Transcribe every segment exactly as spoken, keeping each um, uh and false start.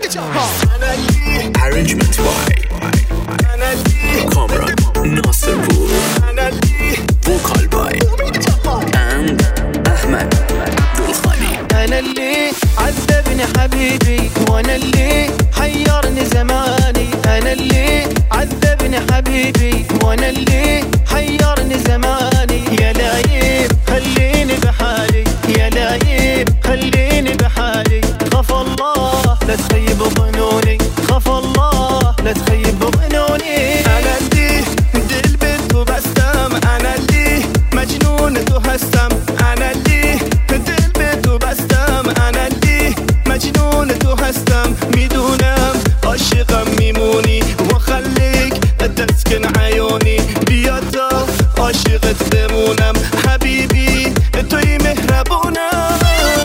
Arrangement by Kamran Nasirpur. Vocal by and Ahmed Dulkhani. أنا اللي عذبني حبيبي وأنا اللي حيرني زماني. أنا اللي عذبني حبيبي وأنا اللي حيرني زماني. يا لايب خليني بحالي، يا لايب خليني بحالي. خاف الله لا تخيب ظنوني، خاف الله لا تخيب ظنوني. أنا اللي دل بنت وبستم، أنا اللي مجنون وهستم. أنا اللي دل بنت وبستم، أنا اللي مجنون وهستم. میدونم عاشقم میمونی و خلیک تسکن عیونی. بیا تا عاشقت بمونم حبیبی، توی مهربونم.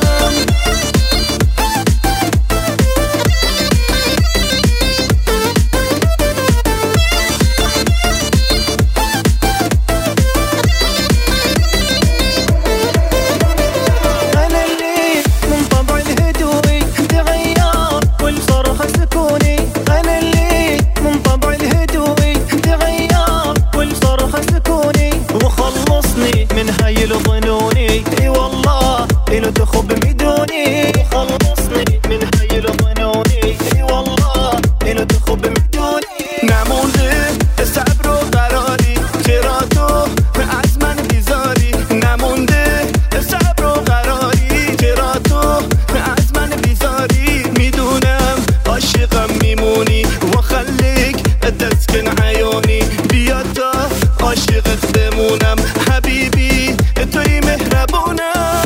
ظنوني اي والله إنه تخب بدوني. خلصني من هاي الظنوني اي والله إنه تخب بدوني. نمونده صبر و قراری، چرا تو از من بیزاری؟ نمونده صبر و قراری، چرا تو از من بیزاری؟ میدونم عاشقم میمونی و خلیک تسکن عیونی. بیا تا عاشقت بمونم حبیبی، توی مهربونم.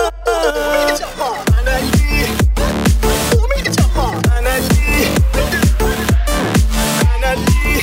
أنا اللي أنا اللي أنا اللي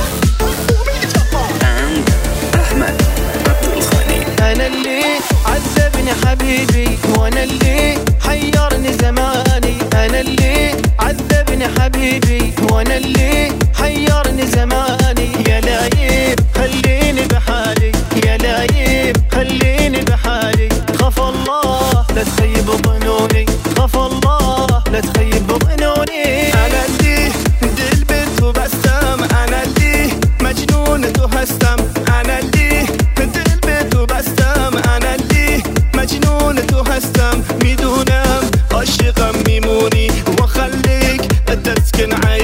and Ahmed Dulkhani. أنا اللي عذبني حبيبي وأنا اللي حيرني زماني. أنا اللي عذبني حبيبي وأنا اللي حيرني زماني. يا لايب خليني بحالي، يا لايب خليني بحالي. خاف الله لا تخيب ظنوني، خاف الله لا تخيب ظنوني. أنا اللي دل بنت وبستم، أنا اللي مجنون وهستم. أنا اللي دل بنت وبستم، أنا اللي مجنون وهستم. میدونم عاشقم میمونی و خلیک تسکن